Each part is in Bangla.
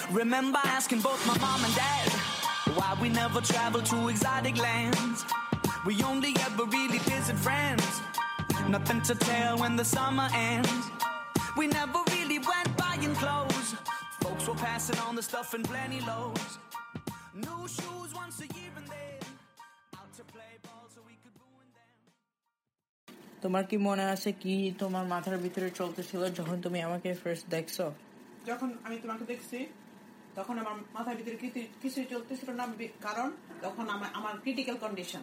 Remember asking both my mom and dad why we never traveled to exotic lands. We only ever really visit friends. Nothing to tell when the summer ends. We never really went buying clothes. Folks were passing on the stuff in plenty loads. New shoes once a year and then out to play ball so we could ruin them. তোমার কি মনে আছে কি তোমার মাথার ভিতরে চলতেছিল যখন তুমি আমাকে ফার্স্ট দেখছো? যখন আমি তোমাকে দেখছি তখন আমার মাথার ভিতরে কিছুই চলতেছিল না, কারণ তখন আমার ক্রিটিক্যাল কন্ডিশন,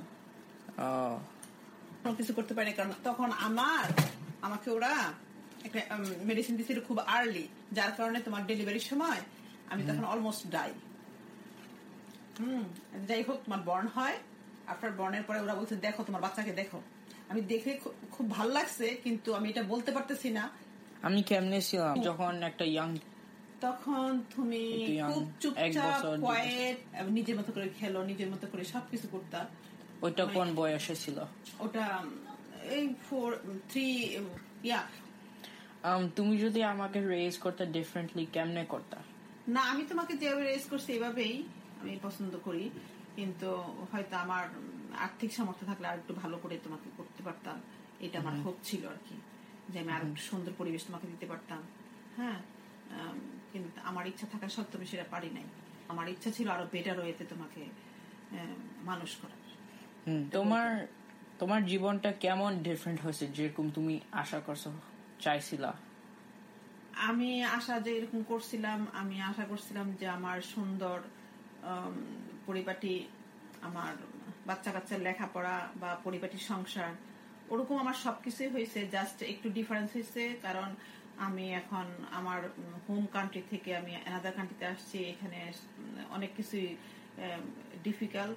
কিছু করতে পারিনি। কারণ তখন আমাকে ওরা একটা মেডিসিন দিয়েছিল খুব আর্লি, যার কারণে তোমার ডেলিভারির সময় আমি তখন অলমোস্ট ডাই। যাই হোক, তোমার বর্ন হয়, আফটার বর্নের পরে ওরা বলছে দেখো তোমার বাচ্চাকে দেখো। আমি দেখে খুব ভালো লাগছে, কিন্তু আমি এটা বলতে পারতেছি না আমি কেমনে ছিলাম যখন একটা ইয়াং। তখন তুমি খুব চুপচাপ কোয়েট, নিজের মতো করে খেলো, নিজের মতো করে সবকিছু করতা। ওইটা কোন বয়সে ছিল? ওটা এই 4-3 ইয়া। তুমি যদি আমাকে রেজ করতে ডিফারেন্টলি কেমনে করতা? না, আমি তোমাকে যেভাবে রেজ করছি এভাবেই আমি পছন্দ করি, কিন্তু হয়তো আমার আর্থিক সামর্থ্য থাকলে আর একটু ভালো করে তোমাকে করতে পারতাম। এটা আমার হোপ ছিল আর কি, যে আমি আর একটু সুন্দর পরিবেশ তোমাকে দিতে পারতাম। হ্যাঁ, কিন্তু আমার ইচ্ছা থাকা সত্ত্বেও আমি সেটা পারি নাই। আমার ইচ্ছা ছিল আরো বেটার ওয়েতে তোমাকে মানুষ করা। তোমার জীবনটা কেমন ডিফারেন্ট হয়েছে যেরকম তুমি আশা করছো, চাইছিলা? আমি আশা যে এরকম করছিলাম, আমি আশা করছিলাম যে আমার সুন্দর পরিপাটি, আমার বাচ্চা কাচ্চার লেখাপড়া বা পরিপাটির সংসার, ওরকম আমার সবকিছুই হয়েছে। জাস্ট একটু ডিফারেন্স হয়েছে, কারণ আমি এখন আমার হোম কান্ট্রি থেকে আমি অ্যানাদার কান্ট্রিতে আসছি। এখানে অনেক কিছুই ডিফিকাল্ট,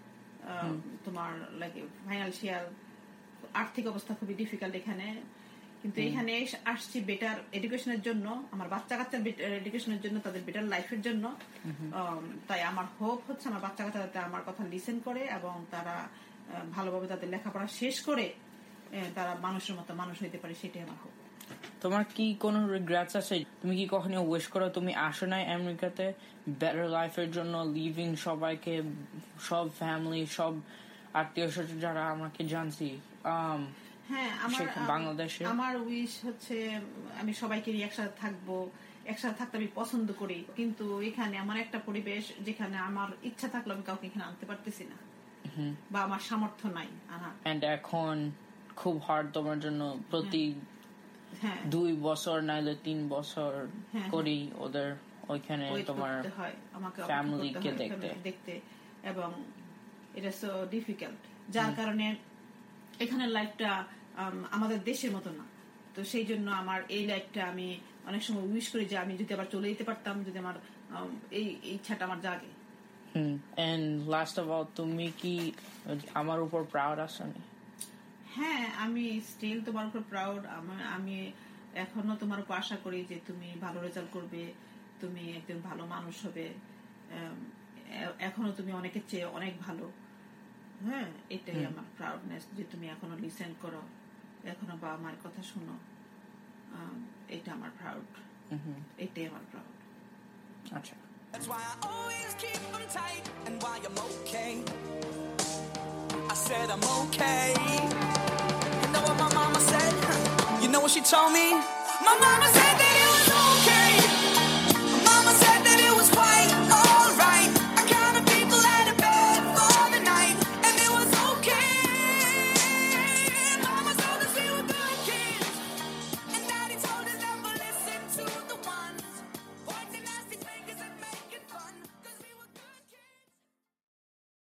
তোমার লাগে ফাইন্যান্সিয়াল আর্থিক অবস্থা খুবই ডিফিকাল্ট এখানে। কিন্তু এখানে আসছি বেটার এডুকেশনের জন্য, আমার বাচ্চা কাচ্চার এডুকেশনের জন্য, তাদের বেটার লাইফের জন্য। তাই আমার হোপ হচ্ছে আমার বাচ্চা কাচ্চা যাতে আমার কথা লিসেন করে এবং তারা ভালোভাবে তাদের লেখাপড়া শেষ করে তারা মানুষের মতো মানুষ হইতে পারে, সেটাই আমার হোপ। তোমার কি কোনো রিগ্রেটস আছে? তুমি কি কখনো উইশ করো তুমি আসো নাই আমেরিকাতে বেটার লাইফের জন্য, লিভিং সবাইকে, সব ফ্যামিলি, সব আত্মীয় স্বজন যারা আমাকে জানছি হ্যাঁ, বাংলাদেশে? আমার উইশ হচ্ছে আমি সবাইকে একসাথে থাকবো, একসাথে থাকতে আমি পছন্দ করি। কিন্তু এখানে আমার একটা পরিবেশ যেখানে আমার ইচ্ছা থাকলে আমি কাউকে এখানে আনতে পারতেছি না, বা আমার সামর্থ্য নাই আনার। এখন খুব হার্ড তোমার জন্য প্রতি 2 বছর নাইলে 3 বছর করি ওদের ওইখানে তোমার ফ্যামিলিকে দেখতে, এবং এটা সো ডিফিকাল্ট, যার কারণে এখানে লাইফটা আমাদের দেশের মতো না। তো সেই জন্য আমার এই লাইফটা আমি অনেক সময় উইশ করি যে আমি যদি আবার চলে যেতে পারতাম, যদি আমার এই ইচ্ছাটা আমার জাগে। And last of all, তুমি কি আমার উপর প্রাউড আছো? হ্যাঁ, আমি স্টিল তোমার উপর প্রাউড। আমি এখনো তোমার উপর আশা করি যে তুমি ভালো রেজাল্ট করবে, তুমি একজন ভালো মানুষ হবে। এখনো তুমি অনেকের চেয়ে অনেক ভালো। হ্যাঁ, এটাই আমার প্রাউডনেস, যে তুমি এখনো লিসেন করো, এখনো বাবা মার কথা শোনো। এটা আমার প্রাউড, এটাই আমার প্রাউড। আচ্ছা, That's why I always keep them tight and why I'm okay. I said I'm okay. You know what my mama said? You know what she told me? My mama said that